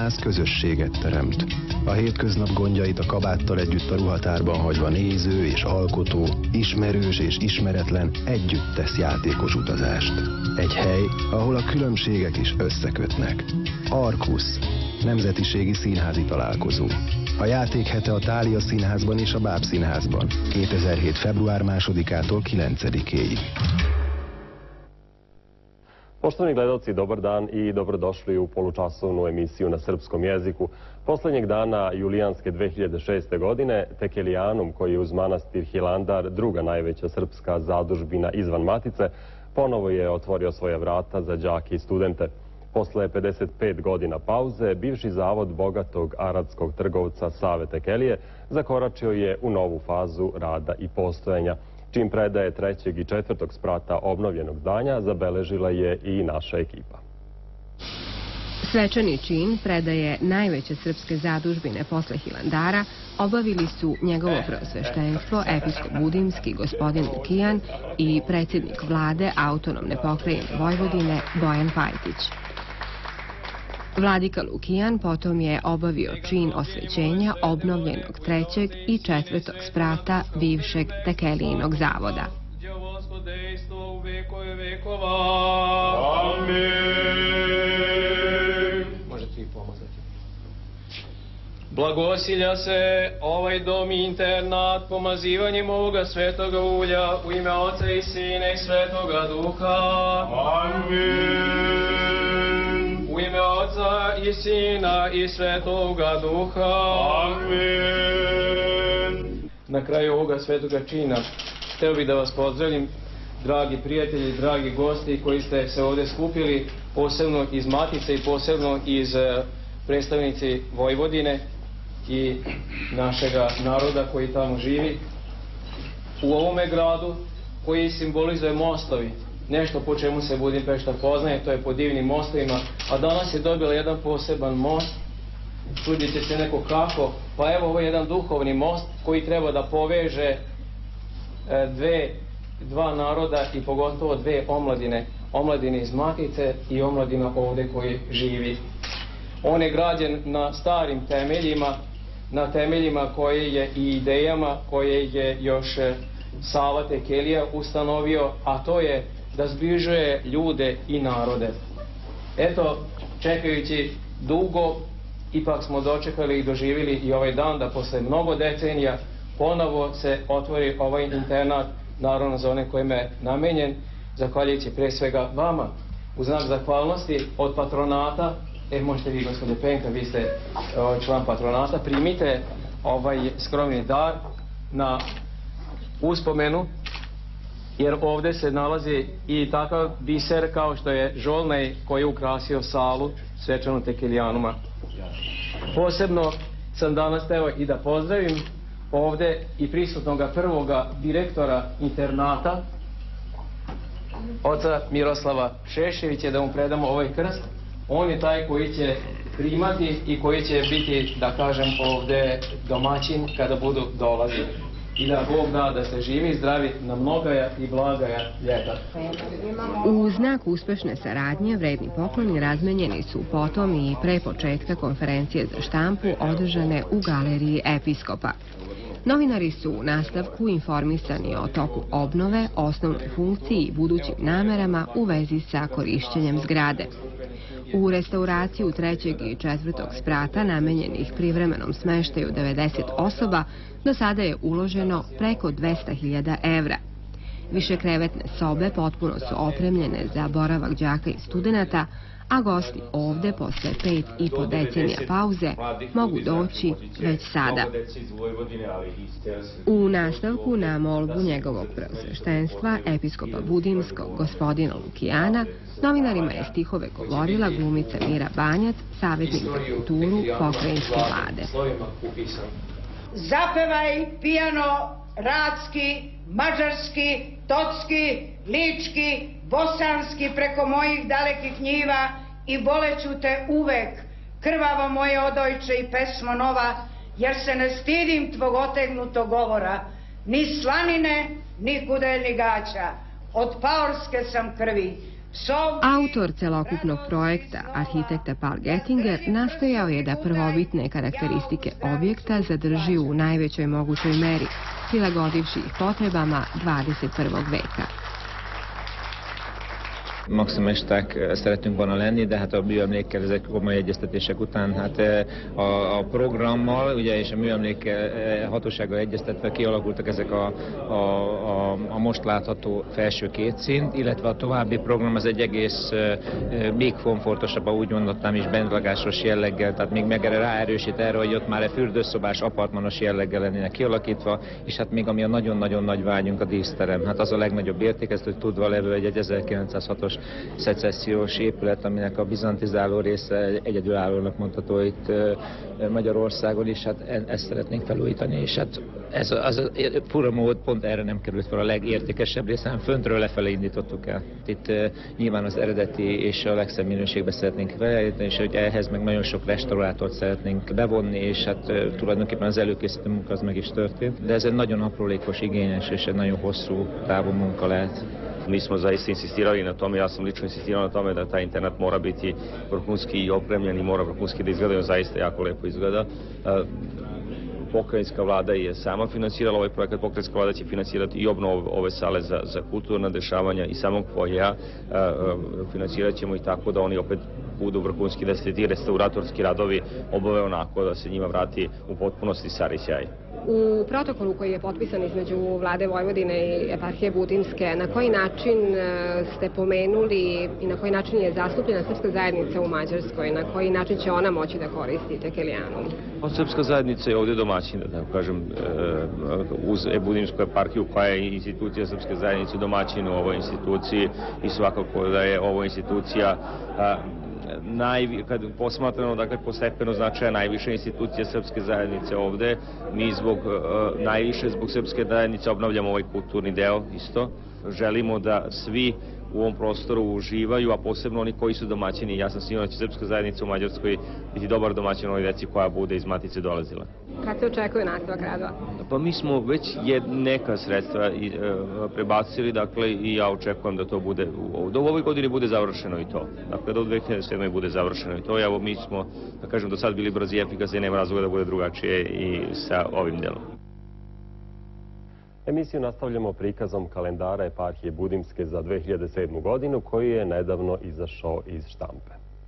színház közösséget teremt. A hétköznap gondjait a kabáttal együtt a ruhatárban hagyva néző és alkotó, ismerős és ismeretlen együtt tesz játékos utazást. Egy hely, ahol a különbségek is összekötnek. Arkusz, nemzetiségi színházi találkozó. A játék hete a Thália Színházban és a Báb Színházban 2007. február 2-től 9-ig. Poštovani gledalci, dobar dan i dobrodošli u polučasovnu emisiju na srpskom jeziku. Poslednjeg dana julijanske 2006. godine Tekelijanum, koji je uz manastir Hilandar druga najveća srpska zadužbina izvan Matice, ponovo je otvorio svoja vrata za đake i studente. Posle 55 godina pauze, bivši zavod bogatog arapskog trgovca Save Tekelije zakoračio je u novu fazu rada i postojanja. Čim predaje 3. i 4. sprata obnovljenog zdanja zabeležila je i naša ekipa. Svečani čin predaje najveće srpske zadužbine posle Hilandara obavili su njegovo preosveštenstvo episkop budimski gospodin Lukijan i predsjednik vlade autonomne pokrajine Vojvodine Bojan Pajtić. Vladika Lukijan potom je obavio čin osvećenja obnovljenog 3. i 4. sprata bivšeg Tekelijinog zavoda. Možete i pomazati. Blagosilja se ovaj dom i internat pomazivanjem ovoga svetoga ulja u ime Oca i Sina i Svetoga Duha. Amin. U ime Oca i Sina i Svetoga Duha. Amin. Na kraju ovoga svetoga čina hteo bih da vas pozdravim, dragi prijatelji, dragi gosti koji ste se ovdje skupili, posebno iz Matice i posebno iz predstavnici Vojvodine i našega naroda koji tamo živi. U ovome gradu koji simbolizuje mostovi, nešto po čemu se Budimpešta poznaje, to je po divnim mostovima, a danas je dobila jedan poseban most. Čudite se neko kako, pa evo ovo je jedan duhovni most koji treba da poveže dva naroda i pogotovo dve omladine, omladine iz Matice i omladina ovdje koji živi. On je građen na starim temeljima, na temeljima koje je i idejama koje je još Sava Tekelija ustanovio, a to je da zbližuje ljude i narode. Eto, čekajući dugo, ipak smo dočekali i doživjeli i ovaj dan da posle mnogo decenija ponovo se otvori ovaj internat, naravno za one kojima je namenjen, zahvaljujući pre svega vama. U znak zahvalnosti od patronata, možete vi, gospodine Penka, vi ste član patronata, primite ovaj skromni dar na uspomenu, jer ovdje se nalazi i takav biser kao što je žolnej koji je ukrasio salu svečanu Tekelijanuma. Posebno sam danas teo i da pozdravim ovdje i prisutnoga prvoga direktora internata, oca Miroslava Šeševića, da mu predamo ovaj krst. On je taj koji će primati i koji će biti, da kažem, ovdje domaćin kada budu dolazili. I da Bog da da se živi i zdravi na mnogaja i blagaja ljeta. U znak uspešne saradnje vredni pokloni razmenjeni su potom i pre početka konferencije za štampu održane u galeriji episkopa. Novinari su u nastavku informisani o toku obnove, osnovnoj funkciji i budućim namerama u vezi sa korišćenjem zgrade. U restauraciju 3. i 4. sprata namenjenih privremenom smeštaju 90 osoba do sada je uloženo preko 200.000 evra. Višekrevetne sobe potpuno su opremljene za boravak đaka i studenata, a gosti ovde posle 5,5 decenija pauze mogu doći već sada. U nastavku na molbu njegovog preosveštenstva, episkopa budimskog gospodina Lukijana, novinarima je stihove govorila glumica Mira Banjac, savjetnik za kulturu pokrajinske vlade. Zapevaj pijano radski, mađarski, totski, lički, bosanski preko mojih dalekih njiva i voleću te uvek, krvavo moje odojče i pesmo nova, jer se ne stidim tvog otegnutog govora, ni slanine, ni kudeljni gaća. Od paorske sam krvi, Autor celokupnog projekta, arhitekta Paul Gettinger, nastojao je da prvobitne karakteristike objekta zadrži u najvećoj mogućoj meri, prilagodivši ih potrebama 21. veka. Maximisták szeretünk volna lenni, de hát a műemlékkel ezek komoly egyeztetések után hát a programmal ugye, és a műemlék hatósággal egyeztetve kialakultak ezek a most látható felső két szint, illetve a további program az egy egész még komfortosabb, úgy mondottam is, bentlakásos jelleggel, tehát még meg ráerősít erre, hogy ott már fürdőszobás, apartmanos jelleggel lennének kialakítva, és hát még ami a nagyon-nagyon nagy vágyunk, a díszterem. Hát az a legnagyobb érték, ezt hogy tudva levő egy 1906-os szecessziós épület, aminek a bizantizáló része egyedülállónak mondható itt Magyarországon is, hát ezt szeretnénk felújítani, és hát ez az fura mód pont erre nem került fel a legértékesebb része, hanem föntről lefelé indítottuk el. Itt nyilván az eredeti és a legszebb minőségbe szeretnénk felállítani, és hogy ehhez meg nagyon sok restaurátort szeretnénk bevonni, és hát tulajdonképpen az előkészítő munka az meg is történt, de ez egy nagyon aprólékos, igényes és egy nagyon hosszú távú munka lehet. Mi smo zaista insistirali na tome, ja sam lično insistirao na tome da taj internat mora biti vrhunski opremljen i mora vrhunski da izgleda, zaista jako lepo izgleda. Pokrajinska vlada je sama finansirala ovaj projekat, pokrajinska vlada će finansirati i obnovu ove sale za kulturna dešavanja i samog foajeja. Financirat ćemo i tako da oni opet budu vrhunski, da se ti restauratorski radovi obave onako da se njima vrati u potpunosti stari sjaj. U protokolu koji je potpisan između Vlade Vojvodine i eparhije Budimske, na koji način ste pomenuli i na koji način je zastupljena srpska zajednica u Mađarskoj, na koji način će ona moći da koristi Tekelijanum? Srpska zajednica je ovdje domaćina, da kažem, uz Budimsku eparhiju koja je institucija srpske zajednice domaćina u ovoj instituciji i svakako da je ovo institucija kad posmatrano, dakle, postepeno značaja najviše institucije srpske zajednice ovde, mi najviše zbog srpske zajednice obnavljamo ovaj kulturni deo isto. Želimo da svi u ovom prostoru uživaju, a posebno oni koji su domaćini. Ja sam siguran da će srpska zajednica u Mađarskoj biti dobar domaćin ovoj deci koja bude iz Matice dolazila. Kad se očekuje nastavak radova? Pa mi smo već neka sredstva prebacili, dakle, i ja očekujem da to bude, da u ovoj godini bude završeno i to. Dakle, da u 2007. bude završeno i to. Evo, mi smo, da kažem, do sad bili brzi i efikasni, nema razloga da bude drugačije i sa ovim delom. Emisiju nastavljamo prikazom kalendara eparhije Budimske za 2007. godinu koji je nedavno izašao iz štampe.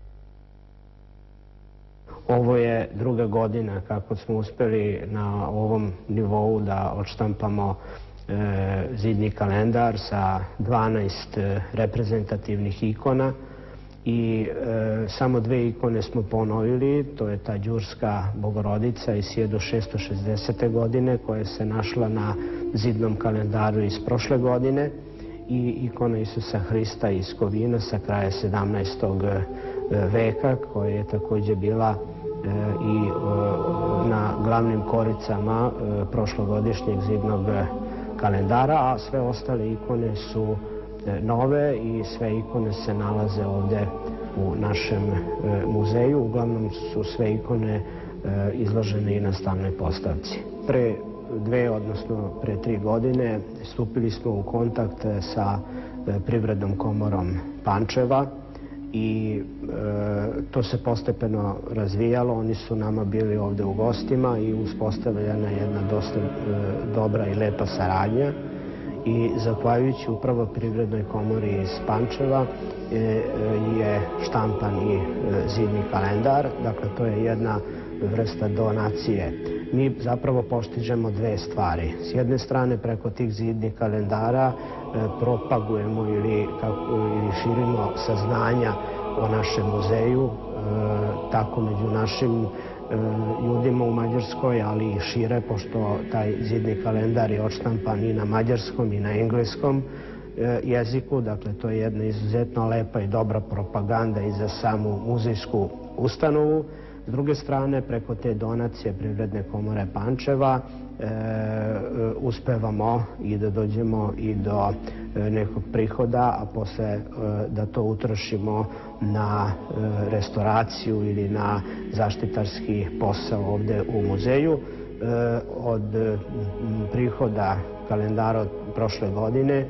Ovo je druga godina kako smo uspeli na ovom nivou da odštampamo zidni kalendar sa 12 reprezentativnih ikona i samo dve ikone smo ponovili, to je ta Đurska Bogorodica iz 1660. godine koja se našla na zidnom kalendaru iz prošle godine i ikona Isusa Hrista iz Kovina sa kraja 17. veka koja je također bila i na glavnim koricama prošlogodišnjeg zidnog kalendara, a sve ostale ikone su nove i sve ikone se nalaze ovdje u našem muzeju. Uglavnom su sve ikone izložene i na stalnoj postavci. Pre 3 godine stupili smo u kontakt sa Privrednom komorom Pančeva i to se postepeno razvijalo. Oni su nama bili ovdje u gostima i uspostavljena jedna dosta dobra i lepa saradnja. I zahvaljujući upravo Privrednoj komori iz Pančeva je štampan i zidni kalendar. Dakle, to je jedna vrsta donacije. Mi zapravo postižemo dve stvari. S jedne strane, preko tih zidnih kalendara propagujemo ili širimo saznanja o našem muzeju, tako među našim ljudima u Mađarskoj, ali i šire, pošto taj zidni kalendar je odštampan i na mađarskom i na engleskom jeziku. Dakle, to je jedna izuzetno lepa i dobra propaganda i za samu muzejsku ustanovu. S druge strane, preko te donacije Privredne komore Pančeva uspevamo i da dođemo i do nekog prihoda, a posle da to utrošimo na restauraciju ili na zaštitarski posao ovde u muzeju. Od prihoda kalendara od prošle godine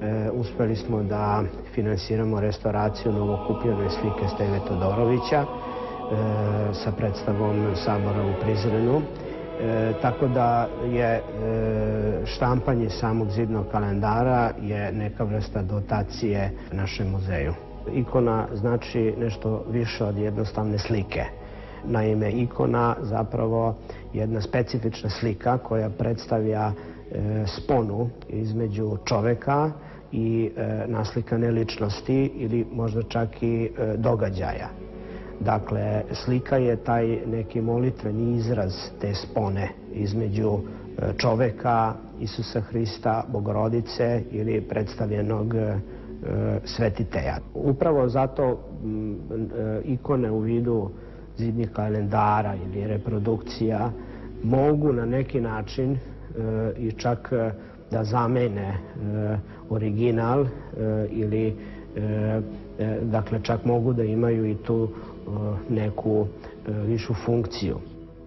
uspeli smo da finansiramo restauraciju novokupljene slike Steve Todorovića sa predstavom Sabora u Prizrenu. Tako da je štampanje samog zidnog kalendara je neka vrsta dotacije našem muzeju. Ikona znači nešto više od jednostavne slike. Naime, ikona zapravo jedna specifična slika koja predstavlja sponu između čoveka i naslikane ličnosti ili možda čak i događaja. Dakle, slika je taj neki molitveni izraz te spone između čoveka, Isusa Hrista, Bogorodice ili predstavljenog svetitelja. Upravo zato ikone u vidu zidnih kalendara ili reprodukcija mogu na neki način i čak da zamene original ili dakle čak mogu da imaju i tu neku višu funkciju.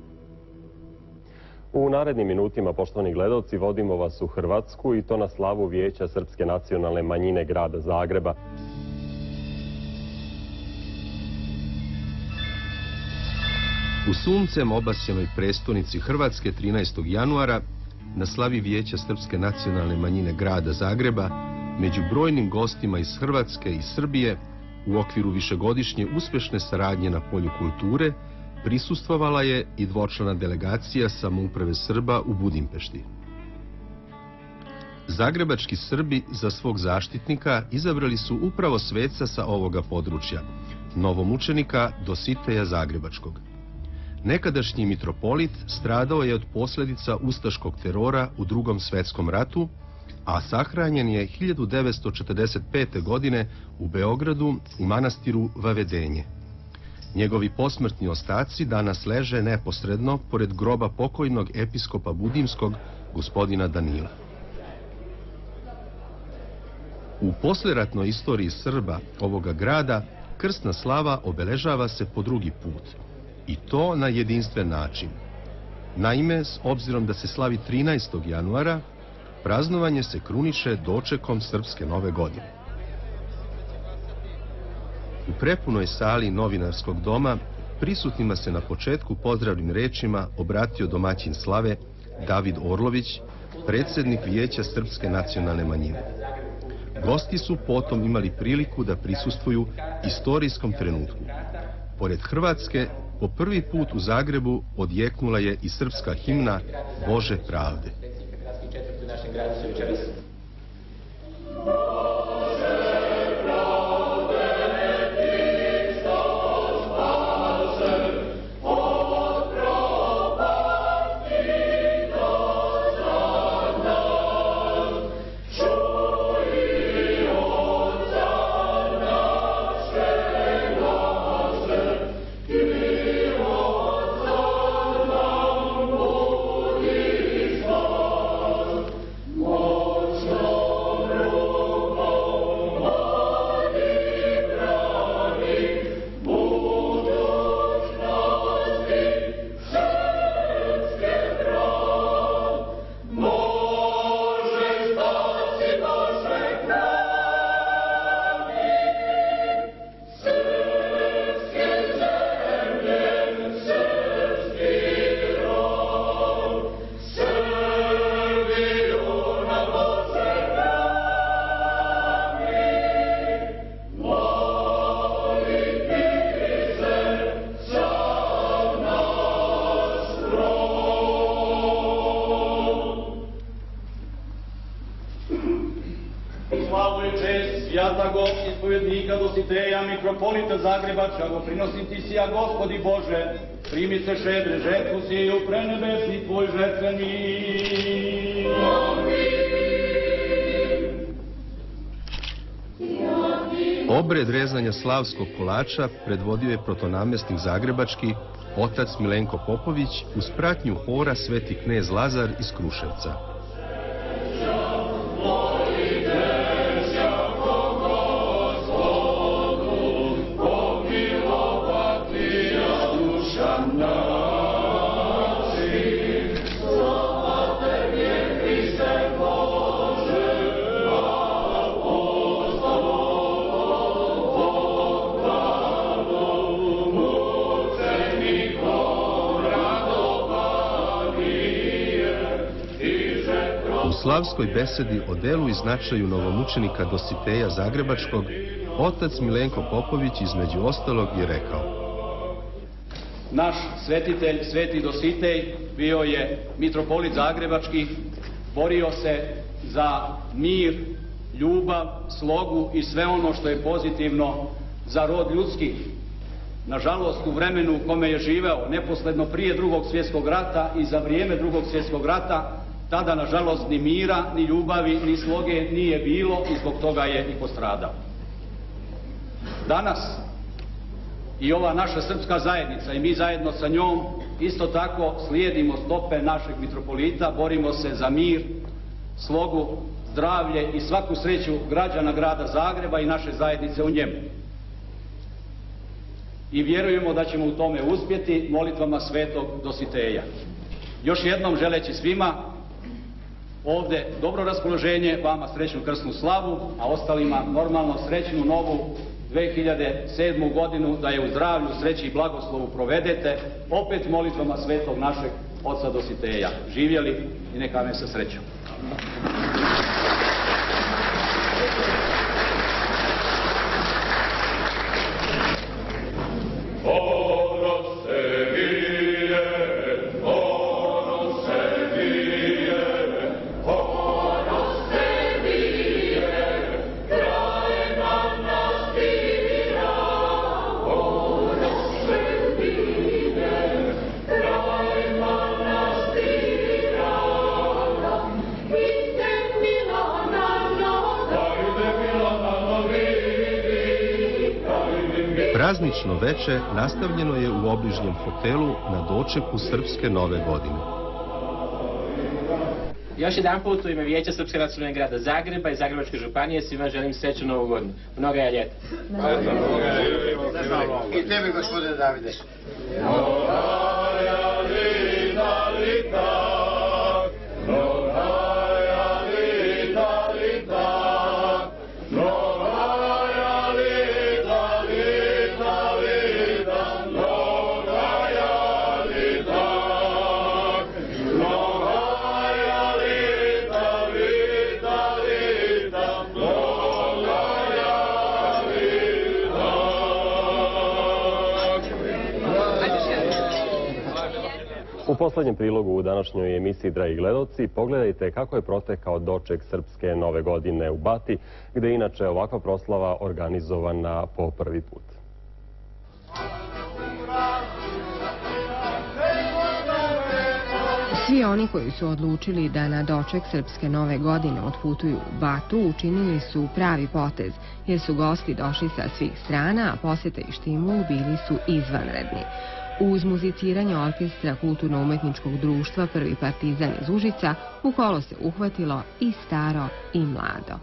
U narednim minutima, poštovani gledalci, vodimo vas u Hrvatsku i to na slavu Vijeća Srpske nacionalne manjine grada Zagreba. U suncem obasjanoj prestonici Hrvatske 13. januara na slavi Vijeća Srpske nacionalne manjine grada Zagreba među brojnim gostima iz Hrvatske i Srbije u okviru višegodišnje uspešne saradnje na polju kulture prisustvovala je i dvočlana delegacija Samouprave Srba u Budimpešti. Zagrebački Srbi za svog zaštitnika izabrali su upravo sveca sa ovoga područja, novomučenika Dositeja Zagrebačkog. Nekadašnji mitropolit stradao je od posljedica ustaškog terora u Drugom svetskom ratu, a sahranjen je 1945. godine u Beogradu u manastiru Vavedenje. Njegovi posmrtni ostaci danas leže neposredno pored groba pokojnog episkopa Budimskog, gospodina Danila. U posleratnoj istoriji Srba ovoga grada krstna slava obeležava se po drugi put. I to na jedinstven način. Naime, s obzirom da se slavi 13. januara, praznovanje se kruniše dočekom Srpske nove godine. U prepunoj sali novinarskog doma prisutnima se na početku pozdravnim rečima obratio domaćin slave David Orlović, predsjednik Vijeća Srpske nacionalne manjine. Gosti su potom imali priliku da prisustvuju istorijskom trenutku. Pored Hrvatske, po prvi put u Zagrebu odjeknula je i srpska himna Bože pravde. Svjatagog ispovjednika Dositeja, mitropolita Zagrebačkog, prinosim ti sija, Gospodi Bože, primi se šedre žetvu siju, prenebesni tvoj žetvenik. Obred rezanja slavskog kolača predvodio je protonamestnik Zagrebački, otac Milenko Popović, uz pratnju hora Sveti knez Lazar iz Kruševca. slavskoj besedi o delu i značaju novomučenika Dositeja Zagrebačkog, otac Milenko Popović između ostalog je rekao: Naš svetitelj, sveti Dositej, bio je mitropolit Zagrebački, borio se za mir, ljubav, slogu i sve ono što je pozitivno za rod ljudski. Nažalost, u vremenu u kome je živeo neposredno prije Drugog svjetskog rata i za vrijeme Drugog svjetskog rata, tada, nažalost, ni mira, ni ljubavi, ni sloge nije bilo i zbog toga je i postradao. Danas i ova naša srpska zajednica i mi zajedno sa njom isto tako slijedimo stope našeg mitropolita, borimo se za mir, slogu, zdravlje i svaku sreću građana grada Zagreba i naše zajednice u njemu. I vjerujemo da ćemo u tome uspjeti molitvama svetog Dositeja. Još jednom želeći svima ovdje dobro raspoloženje, vama srećnu krsnu slavu, a ostalima normalno srećnu novu 2007. godinu, da je u zdravlju, sreći i blagoslovu provedete, opet molitvama svetog našeg oca Dositeja. Živjeli i neka vam se srećom. Praznično veče nastavljeno je u obližnjem hotelu na dočeku Srpske nove godine. Još jedan put u ime Vijeća Srpske nacionalne grada Zagreba i Zagrebačke županije svima želim srećnu novu godinu. Mnoga je ljeta. I tebi, gospodine Davide. U posljednjem prilogu u današnjoj emisiji, dragi gledalci, pogledajte kako je protekao doček Srpske nove godine u Bati, gdje je inače ovakva proslava organizovana po prvi put. Svi oni koji su odlučili da na doček Srpske nove godine otputuju u Batu učinili su pravi potez, jer su gosti došli sa svih strana, a posjeta i štimul bili su izvanredni. Uz muziciranje orkestra Kulturno-umetničkog društva Prvi partizan iz Užica u kolo se uhvatilo i staro i mlado.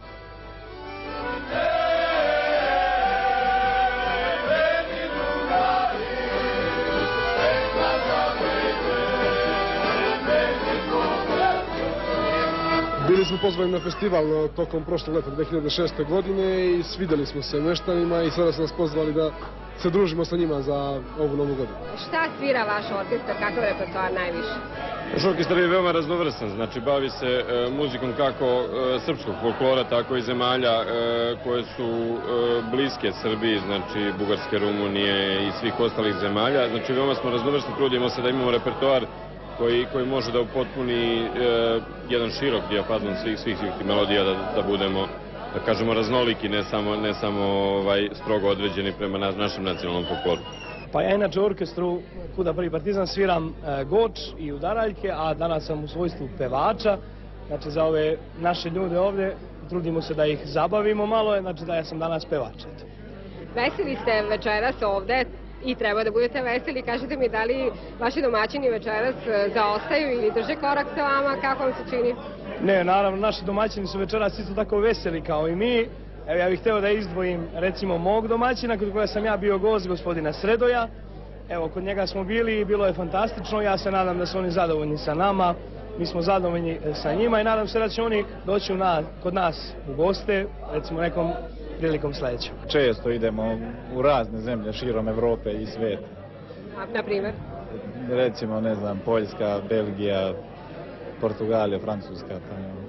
Bili smo pozvani na festival tokom prošlog leta 2006. godine i svidjeli smo se meštanima i sada su nas pozvali da se družimo sa njima za ovu novu godinu. Šta svira vaš orkestar, kakav repertoar najviše? Naš orkestar je veoma raznovrstan, znači bavi se muzikom kako srpskog folklora, tako i zemalja koje su bliske Srbiji, znači Bugarske, Rumunije i svih ostalih zemalja. Znači veoma smo raznovrsni, trudimo se da imamo repertoar koji može da upotpuni jedan širok dijapazon svih melodija, da budemo, da kažemo, raznoliki, ne samo strogo određeni prema našem nacionalnom folkloru. Pa ja inače u orkestru Kuda Prvi partizan sviram goč i udaraljke, a danas sam u svojstvu pevača. Znači za ove naše ljude ovdje trudimo se da ih zabavimo malo, znači da ja sam danas pevač. Veseli ste večeras ovdje i treba da budete veseli. Kažete mi, da li vaši domaćini večeras zaostaju ili drže korak sa vama, kako vam se čini? Ne, naravno, naši domaćini su večeras isto tako veseli kao i mi. Evo, ja bih hteo da izdvojim recimo mog domaćina, kod koja sam ja bio gost, gospodina Sredoja. Evo, kod njega smo bili i bilo je fantastično. Ja se nadam da su oni zadovoljni sa nama, mi smo zadovoljni sa njima i nadam se da će oni doći kod nas u goste, recimo nekom prilikom sljedećom. Često idemo u razne zemlje širom Evrope i svijeta. Na primjer? Recimo, ne znam, Poljska, Belgija, Portugalija, Francuska.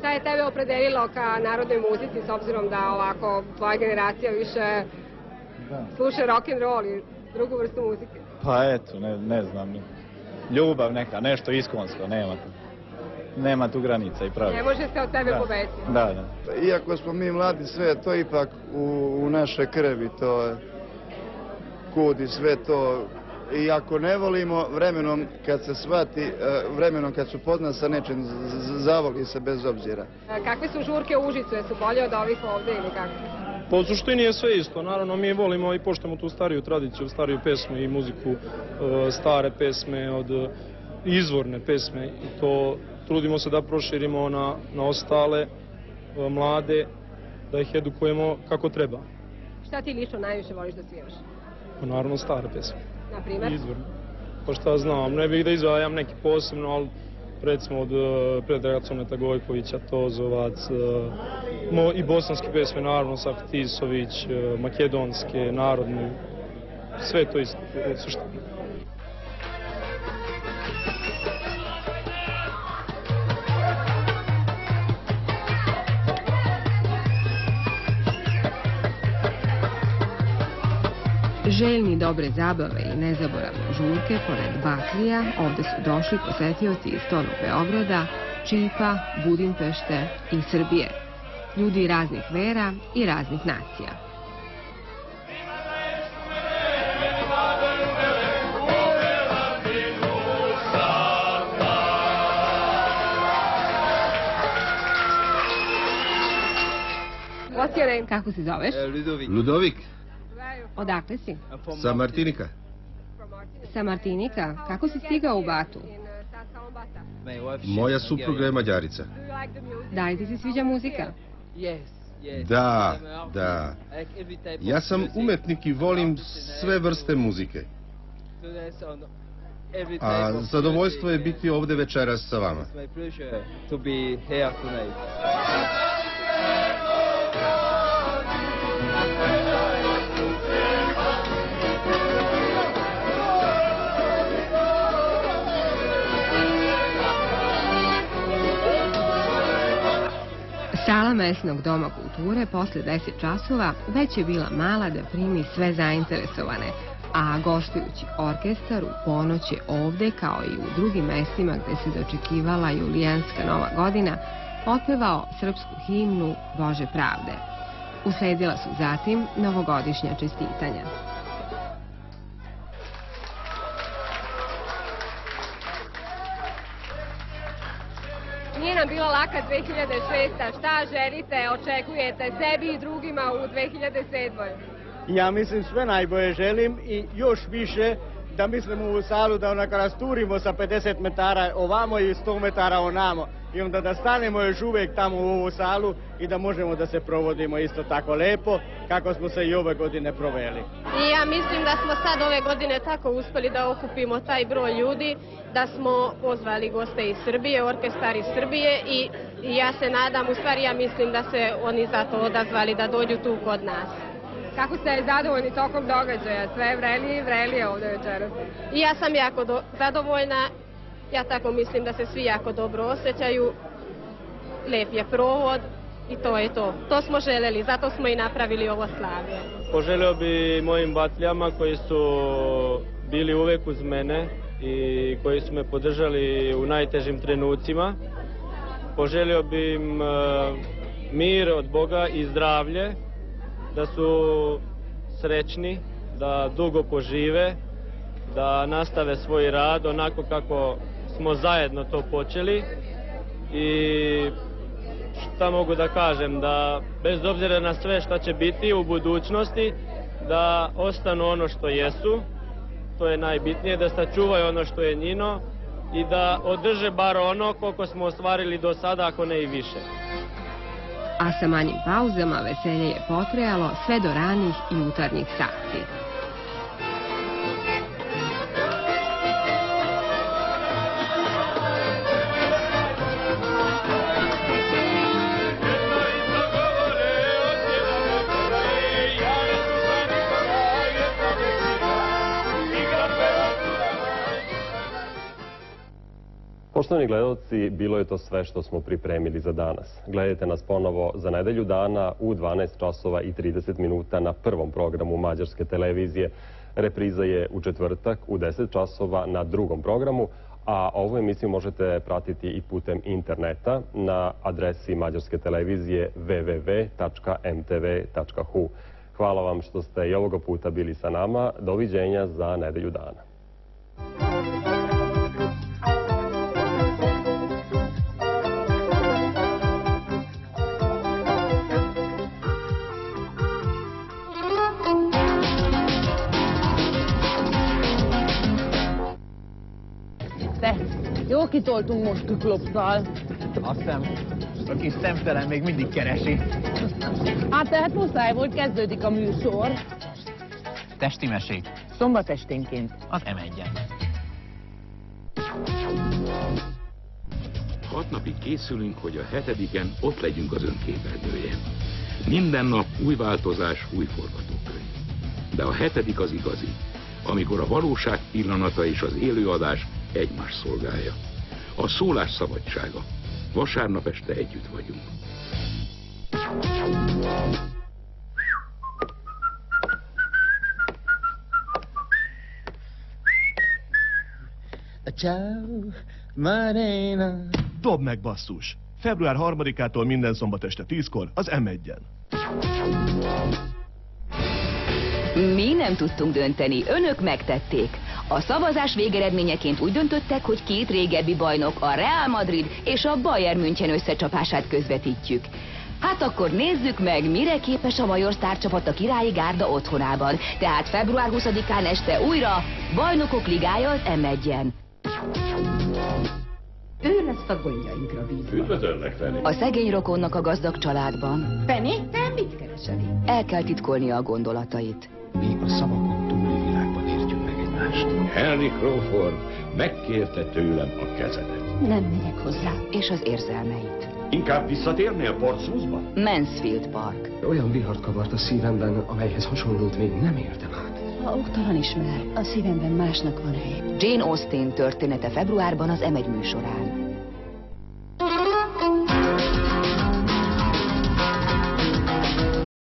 Šta je tebe opredelilo ka narodnoj muzici, s obzirom da ovako tvoja generacija više sluša rock'n'roll i drugu vrstu muzike? Pa eto, ne znam. Ljubav neka, nešto iskonsko, nema tu granica i pravila. Ne može se od tebe pobediti. Da. Iako smo mi mladi, sve je to ipak u naše krvi, to je kud i sve to. I ako ne volimo, vremenom kad se shvati, vremenom kad su pozna sa nečim, zavoli se bez obzira. Kakve su žurke u Užicu, jesu bolje od ovih ovde ili kako? Pa u suštini je sve isto, naravno mi volimo i poštujemo tu stariju tradiciju, stariju pesmu i muziku, stare pesme od izvorne pesme i to trudimo se da proširimo na ostale mlade, da ih edukujemo kako treba. Šta ti lično najviše voliš da svijaš? Pa naravno stare pesme. Na primjer? Izvorne. Pa šta znam, ne bih da izdvajam neki posebno, ali recimo od Predraga Cometa Gojkovića, Tozovac, i bosanske pesme, naravno, Safet Tisović, makedonske, narodne, sve to isto u suštini. Željni dobre zabave i nezaboravne žurke, pored Baklija, ovde su došli posetioci iz Tornog Beograda, Čipa, Budimpešte i Srbije. Ljudi raznih vera i raznih nacija. What's your name? Kako se zoveš? Ludovik. Odakle si? Sa Martinika. Sa Martinika. Kako si stigao u Batu? Moja supruga je Mađarica. Da li ti se sviđa muzika? Da. Ja sam umetnik i volim sve vrste muzike. A zadovoljstvo je biti ovde večeras sa vama. Sala mesnog doma kulture posle 10 časova već je bila mala da primi sve zainteresovane, a gostujući orkestar u ponoć je ovde, kao i u drugim mestima gde se dočekivala julijanska nova godina, otpevao srpsku himnu Bože pravde. Usledila su zatim novogodišnja čestitanja. Nije nam bila laka 2006. Šta želite, očekujete sebi i drugima u 2007. Ja mislim sve najbolje želim i još više da mislim u salu da onako rasturimo sa 50 metara ovamo i 100 metara onamo i onda da stanemo još uvijek tamo u ovu salu i da možemo da se provodimo isto tako lepo kako smo se i ove godine proveli. I ja mislim da smo sad ove godine tako uspeli da okupimo taj broj ljudi, da smo pozvali goste iz Srbije, orkestar iz Srbije i ja se nadam, u stvari ja mislim da se oni zato odazvali da dođu tu kod nas. Kako ste zadovoljni tokom događaja? Sve vrelije i vrelije ovde večeras. I ja sam jako zadovoljna. Ja tako mislim da se svi jako dobro osjećaju. Lep je provod i to je to. To smo želeli, zato smo i napravili ovo slavlje. Poželio bi mojim batljama koji su bili uvek uz mene i koji su me podržali u najtežim trenucima. Poželio bi im mir od Boga i zdravlje, da su srećni, da dugo požive, da nastave svoj rad onako kako smo zajedno to počeli i šta mogu da kažem, da bez obzira na sve šta će biti u budućnosti, da ostanu ono što jesu, to je najbitnije, da sačuvaju ono što je njino i da održe bar ono koliko smo ostvarili do sada, ako ne i više. A sa manjim pauzama veselje je potrajalo sve do ranih jutarnjih sati. Poštovani gledalci, bilo je to sve što smo pripremili za danas. Gledajte nas ponovo za nedelju dana u 12 časova i 30 minuta na prvom programu Mađarske televizije. Repriza je u četvrtak u 10 časova na drugom programu, a ovu emisiju možete pratiti i putem interneta na adresi Mađarske televizije www.mtv.hu. Hvala vam što ste i ovoga puta bili sa nama. Doviđenja za nedelju dana. Jó kitoltunk most küklopszal. Azt hiszem, a kis szemtelen még mindig keresi. Hát tehát muszáj volt, kezdődik a műsor. Testi mesék. Szombat esténként. Az M1-en. 6 napig készülünk, hogy a 7-en ott legyünk az önképernyőjén. Minden nap új változás, új forgatókönyv. De a 7. az igazi, amikor a valóság pillanata és az élőadás egymás szolgálja. A szólás szabadsága. Vasárnap este együtt vagyunk. Ciao, Marina. Dobd meg, basszus! Február 3-ától minden szombat este 10-kor az M1-en. Mi nem tudtunk dönteni, önök megtették. A szavazás végeredményeként úgy döntöttek, hogy 2 régebbi bajnok, a Real Madrid és a Bayern München összecsapását közvetítjük. Hát akkor nézzük meg, mire képes a magyar sztárcsapat a Királyi Gárda otthonában. Tehát február 20-án este újra Bajnokok Ligája az M1-en. Ő lesz a gondjainkra bízva. Üdvözöllek, Penny. A szegény rokonnak a gazdag családban. Penny, te mit keresel itt? El kell titkolnia a gondolatait. Mi a szavakon túli világban értjük meg egymást. Henry Crawford megkérte tőlem a kezedet. Nem megyek hozzá. És az érzelmeit. Inkább visszatérnél Portsmouthba? Mansfield Park. Olyan vihart kavart a szívemben, amelyhez hasonlót még nem értem át. Ha oktalan ismer, a szívemben másnak van hely. Jane Austen története februárban az M1 műsorán.